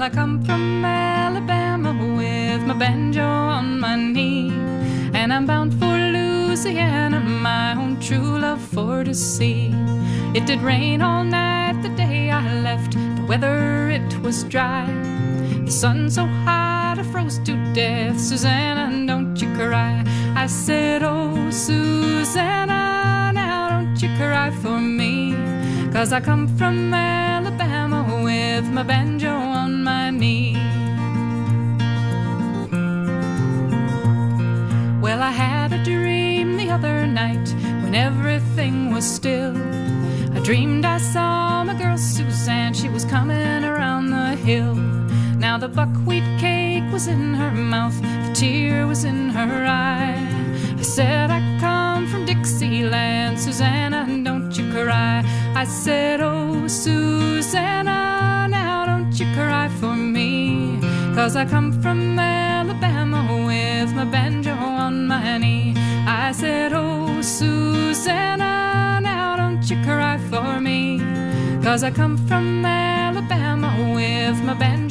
I come from Alabama with my banjo on my knee, and I'm bound for Louisiana, my own true love for to see. It did rain all night the day I left, the weather it was dry. The sun so hot I froze to death. Susanna, don't you cry. I said, oh Susanna, now don't you cry for me, 'cause I come from Alabama with my banjo on my knee. Well, I had a dream the other night when everything was still. I dreamed I saw my girl Suzanne, she was coming around the hill. Now the buckwheat cake was in her mouth, the tear was in her eye. I said, I come from Dixieland, Susanna, don't you cry. I said, oh Susanna, now don't you cry for me, 'cause I come from Alabama with my banjo on my knee. I said, oh Susanna, now don't you cry for me, 'cause I come from Alabama with my banjo